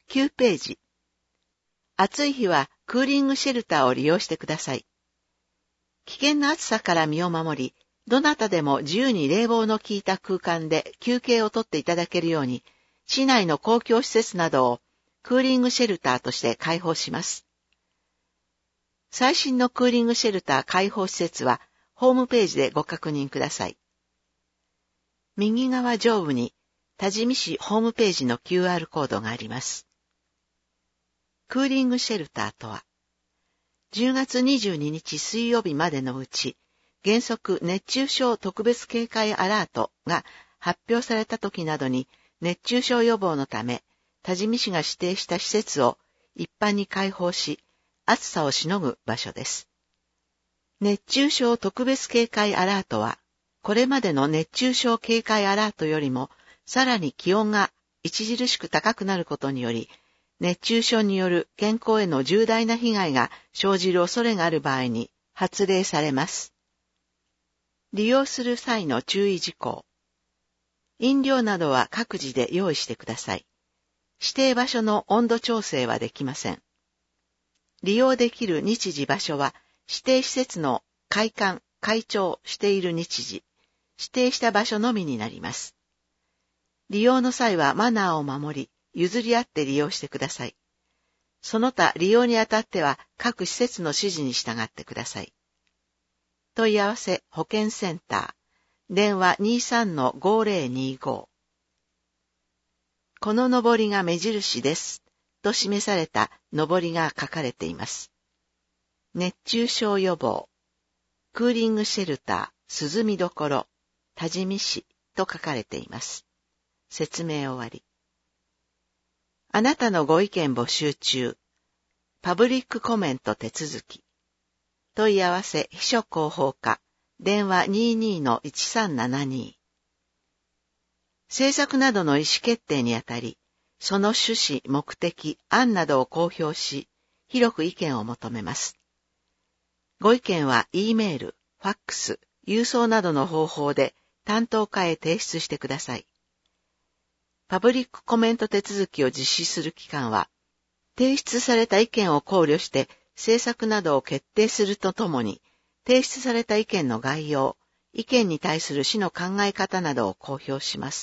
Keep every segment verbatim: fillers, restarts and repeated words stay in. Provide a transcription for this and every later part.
きゅうページ。暑い日はクーリングシェルターを利用してください。危険な暑さから身を守り、どなたでも自由に冷房の効いた空間で休憩をとっていただけるように、市内の公共施設などをクーリングシェルターとして開放します。最新のクーリングシェルター開放施設はホームページでご確認ください。右側上部に多治見市ホームページの キューアール コードがあります。クーリングシェルターとは、じゅうがつにじゅうににち水曜日までのうち、原則熱中症特別警戒アラートが発表された時などに熱中症予防のため、多治見市が指定した施設を一般に開放し、暑さをしのぐ場所です。熱中症特別警戒アラートは、これまでの熱中症警戒アラートよりもさらに気温が著しく高くなることにより、熱中症による健康への重大な被害が生じる恐れがある場合に発令されます。利用する際の注意事項。飲料などは各自で用意してください。指定場所の温度調整はできません。利用できる日時場所は指定施設の開館、開庁している日時、指定した場所のみになります。利用の際はマナーを守り、譲り合って利用してください。その他利用にあたっては各施設の指示に従ってください。問い合わせ保健センター、電話 にじゅうさんのごぜろにじゅうご。こののぼりが目印です。と示されたのぼりが書かれています。熱中症予防、クーリングシェルター、涼みどころ、多治見市と書かれています。説明終わり。あなたのご意見募集中。パブリックコメント手続き。問い合わせ秘書広報課、電話 にじゅうにのいちさんななに。政策などの意思決定にあたり、その趣旨、目的、案などを公表し、広く意見を求めます。ご意見は E メール、ファックス、郵送などの方法で担当課へ提出してください。パブリックコメント手続きを実施する期間は、提出された意見を考慮して政策などを決定するとともに、提出された意見の概要、意見に対する市の考え方などを公表します。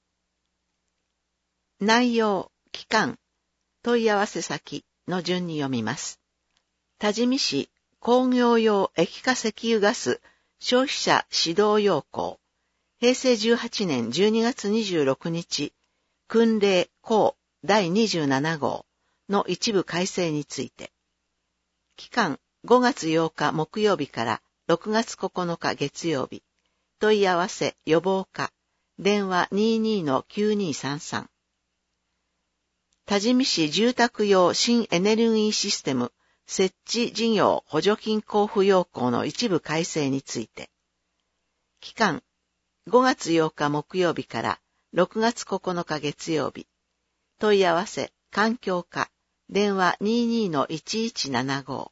内容、期間、問い合わせ先の順に読みます。多治見市工業用液化石油ガス消費者指導要項、へいせいじゅうはちねんじゅうにがつにじゅうろくにち、訓令項だいにじゅうななごうの一部改正について。期間ごがつようか木曜日からろくがつここのか月曜日。問い合わせ予防課、電話 にじゅうにのきゅうにさんさん。多治見市住宅用新エネルギーシステム設置事業補助金交付要項の一部改正について。期間ごがつようか木曜日からろくがつここのか月曜日。問い合わせ環境課、電話 にじゅうにのいちいちななご。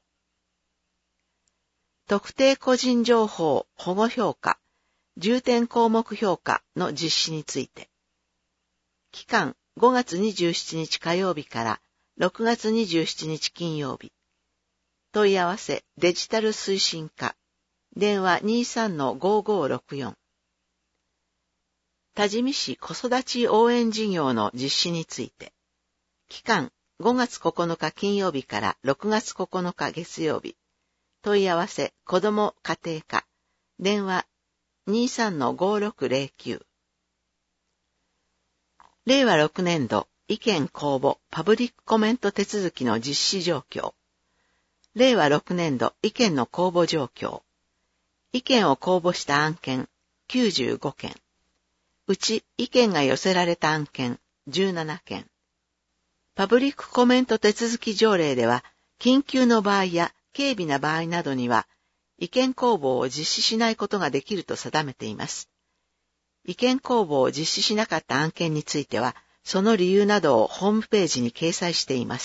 特定個人情報保護評価、重点項目評価の実施について。期間ごがつにじゅうしちにち火曜日からろくがつにじゅうしちにち金曜日。問い合わせデジタル推進課、電話 にじゅうさんのごごろくよん。多治見市子育ち応援事業の実施について。期間ごがつここのか金曜日からろくがつここのか月曜日。問い合わせ子ども家庭課、電話 にじゅうさんのごろくぜろきゅう。れいわろくねんど意見公募パブリックコメント手続きの実施状況。れいわろくねんど意見の公募状況。意見を公募した案件きゅうじゅうごけん。うち意見が寄せられた案件じゅうななけん。パブリックコメント手続き条例では、緊急の場合や軽微な場合などには、意見公募を実施しないことができると定めています。意見公募を実施しなかった案件については、その理由などをホームページに掲載しています。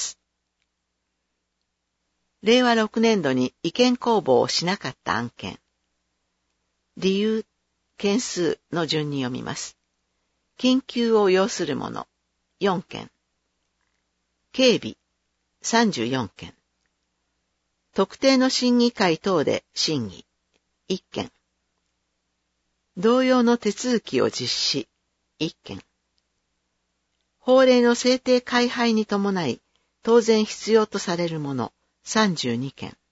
れいわろくねんどに意見公募をしなかった案件。理由、件数の順に読みます。緊急を要するもの、よんけん。 警備さんじゅうよんけん、特定の審議会等で審議いっけん、同様の手続きを実施いっけん、法令の制定改廃に伴い当然必要とされるものさんじゅうにけん、